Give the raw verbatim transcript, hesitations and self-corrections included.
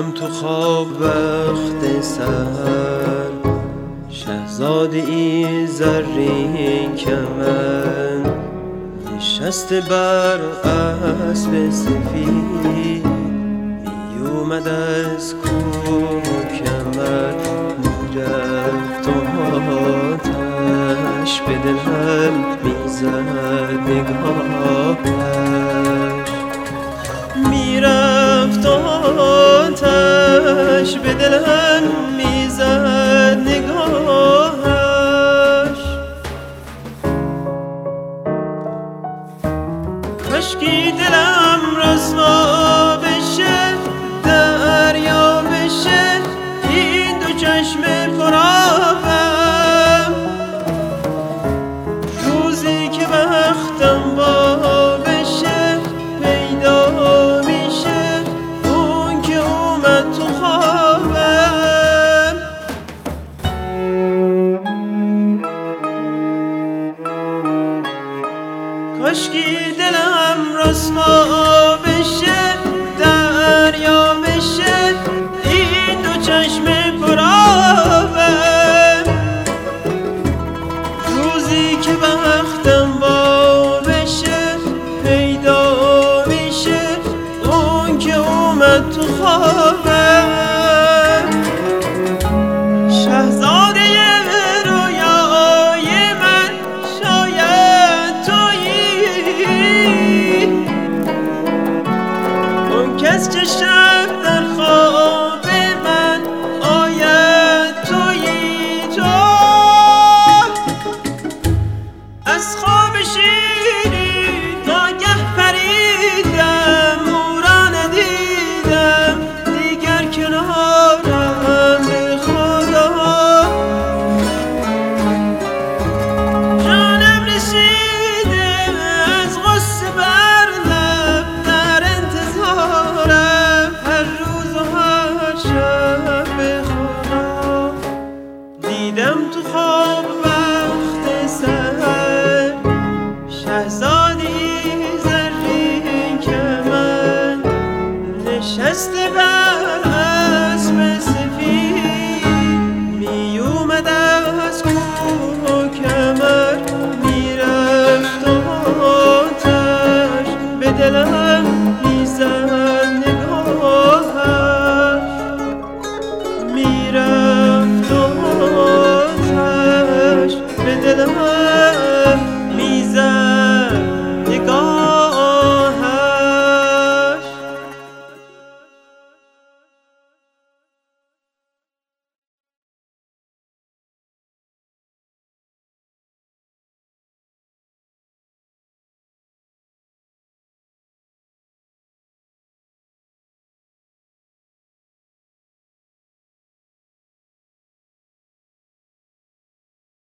دیدم تو خواب وقت سحر، شهزاده ای زرین کمن، نشسته بر اسب سفید، می اومد از کوه و کمر، میرفت آتش به دلم میزد نگاهش، میرفت آتش به دلم میزد نگاهش. کاشکی دلم رسوا بشه، دریا بشه، این دو چشم پرآبم، روزی که بختم با بشه پیدا میشه اون که اومد تو خوابم. کاشکی دلم رسوا بشه، دریا بشه، این دو چشم پرآبم، روزی که بختم با بشه پیدا میشه اون که اومد تو خوابم. شهزاده رویای من شاید تویی، اون کس که شب در خواب من آید تویی. تو از خواب شیرین ناگه پریدم، او را ندیدم دیگر کنارم به خدا، جانم رسیده از غصه بر لب، در انتظارم هر روز و هر شب به خدا. دیدم تو خواب وقت سحر، شهزاده‌ای زرین کمن، نشسته بر اسب سفید، می اومد از کوه و کمر، میرفت آتش به دلم میزد نگاهش، میرفت